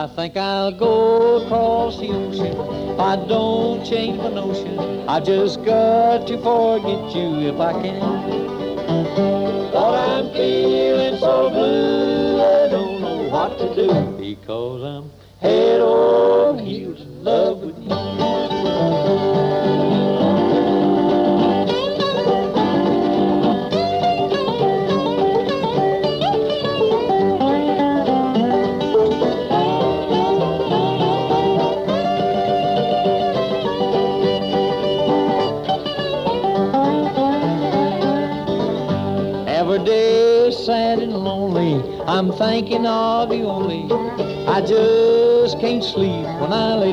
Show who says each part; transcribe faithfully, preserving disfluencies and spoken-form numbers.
Speaker 1: I think I'll go across the ocean. If I don't change my notion, I just got to forget you if I can. But I'm feeling so blue, I don't know what to do, because I'm head over heels in love with you. Every day is sad and lonely, I'm thinking of you only. I just can't sleep when I lay